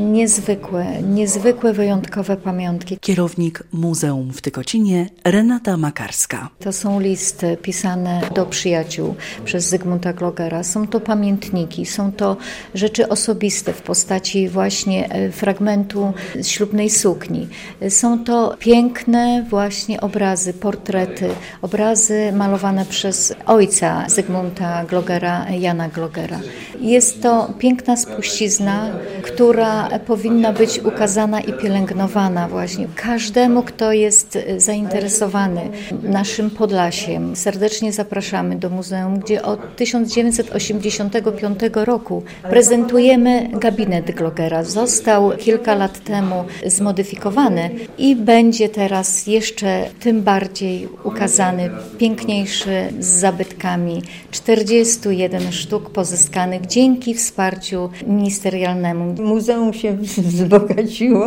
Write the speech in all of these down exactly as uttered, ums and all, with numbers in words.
niezwykłe, niezwykłe, wyjątkowe pamiątki. Kierownik Muzeum w Tykocinie Renata Makarska. To są listy pisane do przyjaciół przez Zygmunta Glogera. Są to pamiętniki, są to rzeczy osobiste w postaci właśnie fragmentu z ślubnej sukni. Są to piękne właśnie obrazy, portrety, obrazy malowane przez ojca Zygmunta Glogera, Jana Glogera. Jest to piękna spuścizna, która powinna być ukazana i pielęgnowana właśnie każdemu, kto jest zainteresowany naszym Podlasiem. Serdecznie zapraszamy do muzeum, gdzie od tysiąc dziewięćset osiemdziesiątego piątego roku prezentujemy gabinet Glogera. Został kilka lat temu zmodyfikowany i będzie teraz jeszcze tym bardziej ukazany, piękniejszy, z zabytkami. czterdzieści jeden sztuk pozyskanych dzięki wsparciu ministerialnemu. Muzeum się wzbogaciło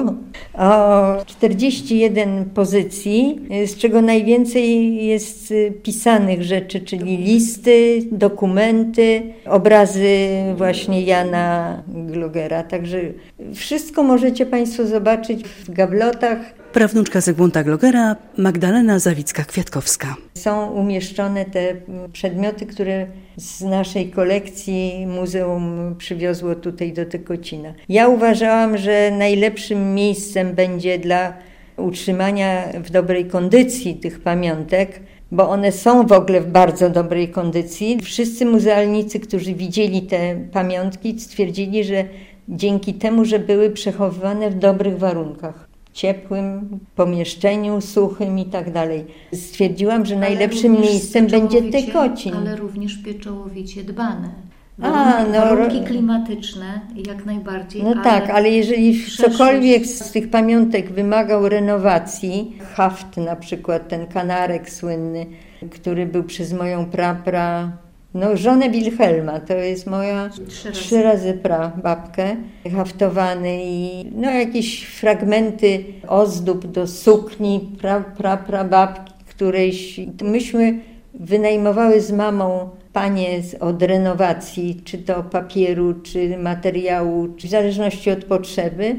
o czterdzieści jeden pozycji, z czego najwięcej jest pisanych rzeczy, czyli listy, dokumenty, obrazy właśnie Jana Glogera. Także wszystko możecie Państwo zobaczyć w gablotach. Prawnuczka Zygmunta Glogera, Magdalena Zawicka-Kwiatkowska. Są umieszczone te przedmioty, które z naszej kolekcji muzeum przywiozło tutaj do Tykocina. Ja uważałam, że najlepszym miejscem będzie dla utrzymania w dobrej kondycji tych pamiątek, bo one są w ogóle w bardzo dobrej kondycji. Wszyscy muzealnicy, którzy widzieli te pamiątki, stwierdzili, że dzięki temu, że były przechowywane w dobrych warunkach, ciepłym pomieszczeniu, suchym i tak dalej. Stwierdziłam, że najlepszym miejscem będzie Tykocin. Ale również pieczołowicie dbane. A, no, warunki klimatyczne jak najbardziej. No ale tak, ale jeżeli przeszłość... cokolwiek z tych pamiątek wymagał renowacji, haft na przykład, ten kanarek słynny, który był przez moją prapra, no żonę Wilhelma, to jest moja trzy razy, trzy razy pra babkę, haftowany i no jakieś fragmenty ozdób do sukni pra, pra, pra babki którejś. Myśmy wynajmowały z mamą panie od renowacji, czy to papieru, czy materiału, czy w zależności od potrzeby.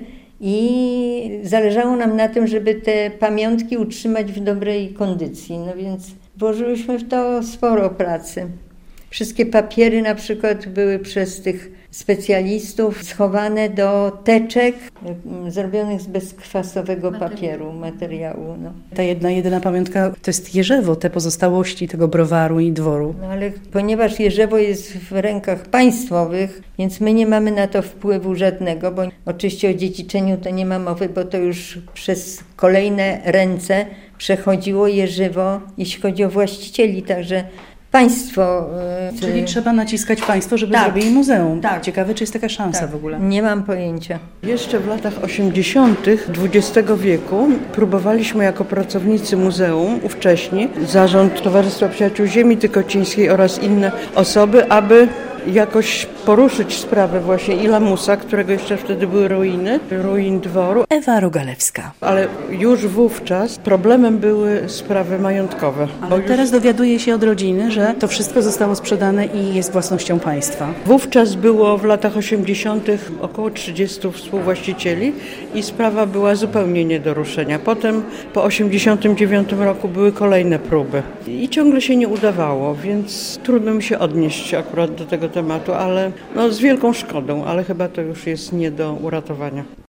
I zależało nam na tym, żeby te pamiątki utrzymać w dobrej kondycji. No więc włożyłyśmy w to sporo pracy. Wszystkie papiery na przykład były przez tych specjalistów schowane do teczek zrobionych z bezkwasowego papieru, materiału. No. Ta jedna, jedyna pamiątka to jest Jerzewo, te pozostałości tego browaru i dworu. No ale ponieważ Jerzewo jest w rękach państwowych, więc my nie mamy na to wpływu żadnego, bo oczywiście o dziedziczeniu to nie ma mowy, bo to już przez kolejne ręce przechodziło Jerzewo, jeśli chodzi o właścicieli, także państwo... Czyli trzeba naciskać państwo, żeby tak, zrobili muzeum. Tak. Ciekawe, czy jest taka szansa tak. w ogóle. Nie mam pojęcia. Jeszcze w latach osiemdziesiątych dwudziestego wieku próbowaliśmy jako pracownicy muzeum, ówcześni, zarząd Towarzystwa Przyjaciół Ziemi Tykocińskiej oraz inne osoby, aby jakoś poruszyć sprawę właśnie i lamusa, którego jeszcze wtedy były ruiny, ruin dworu. Ewa Rogalewska. Ale już wówczas problemem były sprawy majątkowe. Ale bo już... teraz dowiaduje się od rodziny, że to wszystko zostało sprzedane i jest własnością państwa. Wówczas było w latach osiemdziesiątych około trzydziestu współwłaścicieli i sprawa była zupełnie nie do ruszenia. Potem po osiemdziesiątym dziewiątym roku były kolejne próby i ciągle się nie udawało, więc trudno mi się odnieść akurat do tego tematu, ale no, z wielką szkodą, ale chyba to już jest nie do uratowania.